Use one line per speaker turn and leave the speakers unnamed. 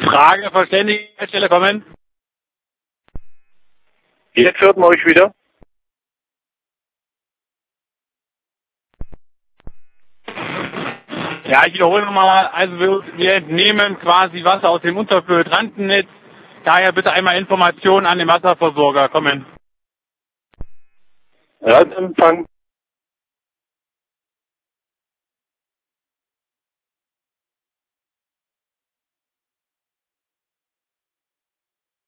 Frage verständigt, Stelle kommen.
Jetzt hört man euch wieder.
Ja, ich wiederhole nochmal. Also wir entnehmen quasi Wasser aus dem Unterflößrandennetz. Daher bitte einmal Informationen an den Wasserversorger kommen.
Radempfang